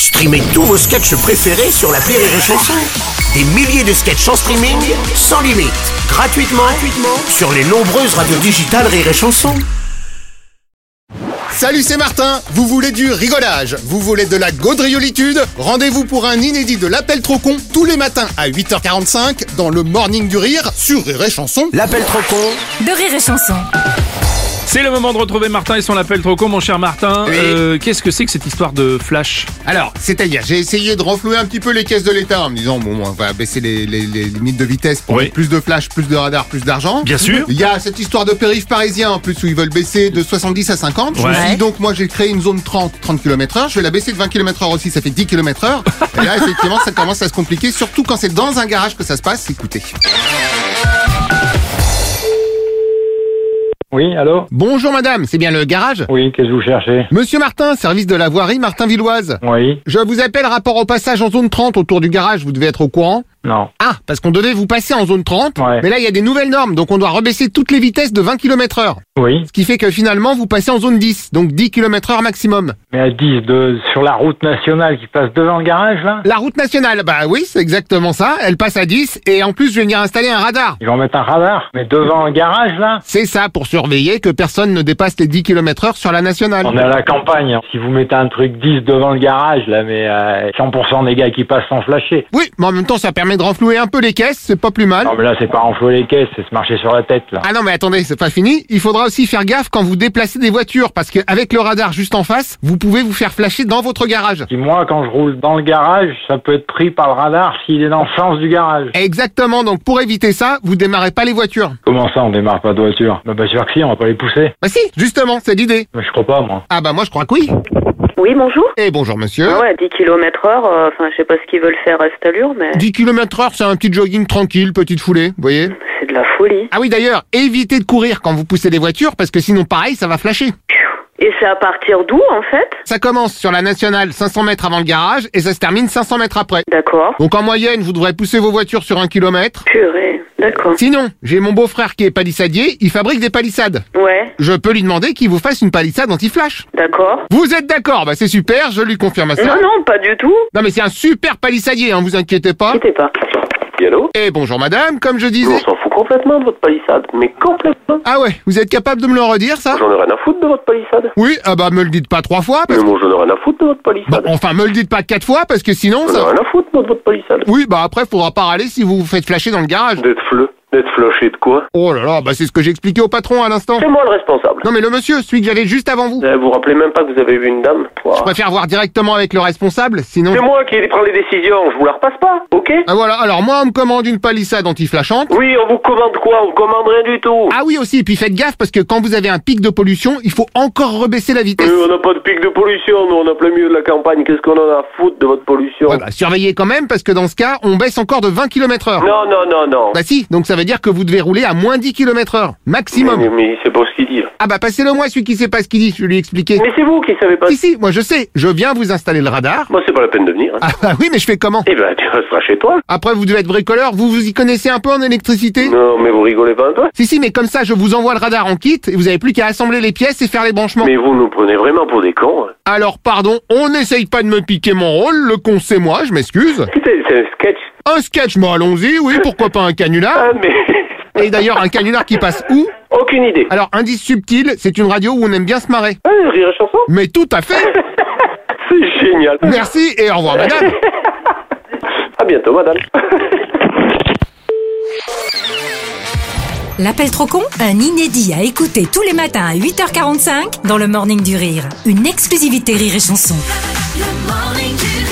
Streamez tous vos sketchs préférés sur l'appli Rire et Chanson. Des milliers de sketchs en streaming, sans limite, gratuitement sur les nombreuses radios digitales Rire et Chanson. Salut, c'est Martin. Vous voulez du rigolage? Vous voulez de la gaudriolitude? Rendez-vous pour un inédit de l'Appel trop con tous les matins à 8h45 dans le Morning du Rire sur Rire et Chanson. L'appel trop con de Rire et Chanson. C'est le moment de retrouver Martin et son appel trop con, mon cher Martin. Oui. Qu'est-ce que c'est que cette histoire de flash? Alors, c'est-à-dire, j'ai essayé de renflouer un petit peu les caisses de l'État en me disant, bon, on va baisser les limites de vitesse pour mettre plus de flash, plus de radar, plus d'argent. Bien sûr. Il y a cette histoire de périph' parisien en plus où ils veulent baisser de 70 à 50. Je me suis dit donc, moi j'ai créé une zone 30 km/h, je vais la baisser de 20 km/h aussi, ça fait 10 km/h. Et là, effectivement, ça commence à se compliquer, surtout quand c'est dans un garage que ça se passe. Écoutez. Oui, allô? Bonjour madame, c'est bien le garage? Oui, qu'est-ce que vous cherchez? Monsieur Martin, service de la voirie Martin-Villoise. Oui, Je vous appelle rapport au passage en zone 30 autour du garage, vous devez être au courant. non. Ah, parce qu'on devait vous passer en zone 30, Ouais. mais là il y a des nouvelles normes, donc on doit rebaisser toutes les vitesses de 20 km/h. Oui, Ce qui fait que finalement vous passez en zone 10, donc 10 km/h maximum. mais à 10 sur la route nationale qui passe devant le garage, là? La route nationale, bah oui, c'est exactement ça, elle passe à 10, et en plus je vais venir installer un radar. Ils vont mettre un radar, mais devant le garage, là? C'est ça, pour surveiller que personne ne dépasse les 10 km/h sur la nationale. On est à la campagne, hein. Si vous mettez un truc 10 devant le garage, là, mais 100% des gars qui passent sans flasher. Oui, mais en même temps ça permet de renflouer un peu les caisses, c'est pas plus mal. Non, mais là, c'est pas enflouer les caisses, c'est se marcher sur la tête, là. Ah non mais attendez, c'est pas fini, il faudra aussi faire gaffe quand vous déplacez des voitures, parce qu'avec le radar juste en face, vous pouvez vous faire flasher dans votre garage. Si moi, quand je roule dans le garage, ça peut être pris par le radar s'il est dans le sens du garage. Exactement, donc pour éviter ça, vous démarrez pas les voitures. Comment ça, on démarre pas de voiture? Bah, bien sûr que si, on va pas les pousser. Bah si, justement, c'est l'idée. Mais je crois pas, moi. Ah bah moi je crois que oui. Oui, bonjour. Et bonjour monsieur. Ouais, 10 km/h, enfin, je sais pas ce qu'ils veulent faire à cette allure, mais 10 km/h, c'est un petit jogging tranquille, petite foulée, vous voyez. c'est de la folie. Ah oui d'ailleurs, évitez de courir quand vous poussez les voitures, parce que sinon pareil, ça va flasher. Et c'est à partir d'où, en fait? Ça commence sur la nationale 500 mètres avant le garage, et ça se termine 500 mètres après. D'accord. Donc en moyenne, vous devrez pousser vos voitures sur 1 km. Purée, d'accord. Sinon, j'ai mon beau-frère qui est palissadier, il fabrique des palissades. Ouais, Je peux lui demander qu'il vous fasse une palissade anti-flash. d'accord. Vous êtes d'accord? Bah c'est super, je lui confirme ça. Non, non, pas du tout. Non mais c'est un super palissadier, hein, vous inquiétez pas. Quittez pas. Oui, allô? Et bonjour madame, comme je On disais... s'en fout complètement de votre palissade, mais complètement. Ah ouais, vous êtes capable de me le redire ça? J'en ai rien à foutre de votre palissade. Oui, ah bah me le dites pas 3 fois parce Mais que... moi, j'en ai rien à foutre de votre Bon, palissade. enfin me le dites pas 4 fois parce que sinon J'en ai ça... rien à foutre de votre palissade. Oui, bah après faudra pas râler si vous vous faites flasher dans le garage. D'être flushé de quoi? Oh là là, bah c'est ce que j'ai expliqué au patron à l'instant. C'est moi le responsable. Non mais le monsieur, celui que j'avais juste avant vous. Vous vous rappelez même pas que vous avez vu une dame? Je préfère voir directement avec le responsable, sinon... C'est moi qui prends les décisions, je vous la repasse pas, ok? Ah voilà, alors moi on me commande une palissade anti-flashante. Oui, on vous commande quoi? On vous commande rien du tout. Ah oui aussi, et puis faites gaffe parce que quand vous avez un pic de pollution, il faut encore rebaisser la vitesse. On n'a pas de pic de pollution, nous on a plein milieu de la campagne, qu'est-ce qu'on en a à foutre de votre pollution? Ouais, bah, surveillez quand même parce que dans ce cas, on baisse encore de 20 km/h. Non, non, non, non. Bah si, donc ça veut dire que vous devez rouler à moins 10 km/h, maximum. Mais c'est pas ce qu'il dit là. Ah bah passez-le moi celui qui sait pas ce qu'il dit, je vais lui expliquer. Mais c'est vous qui savez pas. Si, moi je sais, je viens vous installer le radar. Moi c'est pas la peine de venir. Hein. Ah bah oui, mais je fais comment? Eh ben tu resteras chez toi. Après vous devez être bricoleur, vous y connaissez un peu en électricité? Non, mais vous rigolez pas un peu? Si, mais comme ça je vous envoie le radar en kit et vous avez plus qu'à assembler les pièces et faire les branchements. Mais vous nous prenez vraiment pour des cons. Hein. Alors pardon, on n'essaye pas de me piquer mon rôle, le con c'est moi, je m'excuse. C'est un sketch. Un sketch, moi allons-y, oui, pourquoi pas un canular? Ah mais... Et d'ailleurs un canular qui passe où? Aucune idée. Alors indice subtil, c'est une radio où on aime bien se marrer. Ah, Rire et Chanson? Mais tout à fait. C'est génial. Merci et au revoir madame. À bientôt madame. L'appel trop con, un inédit à écouter tous les matins à 8h45 dans le Morning du Rire. Une exclusivité Rire et Chanson. Le Morning du